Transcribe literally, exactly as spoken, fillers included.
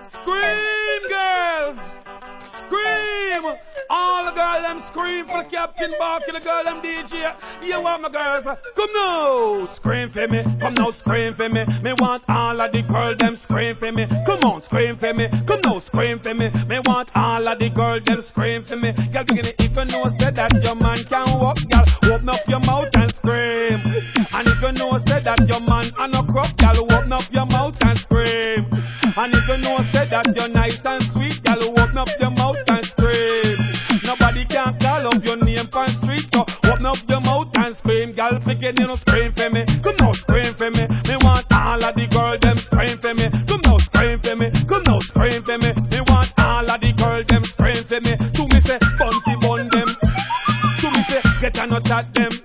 Scream, girls! Scream! All the girls them scream for the Captain Barker, the girl them D J. You want my girls? Come now! Scream for me, come now scream for me. Me want all of the girls them scream for me. Come on, scream for me, come now scream for me. Me want all of the girls them scream for me. Girl, begin it if you know say that your man can walk, girl, open up your mouth and scream. And if you know say that your man and a crop, girl, open up your mouth and scream. And if you know say that you're nice and sweet, girl, open up your mouth and scream. Nobody can call up your name on street, so open up your mouth and scream. Girl, begin you know scream for me. Come now scream for me. Me want all of the girls them scream for me. Come now scream for me. Come now scream for me. Me want all of the girls them scream for me. To me say bunty bun them. To me say get a nut at them.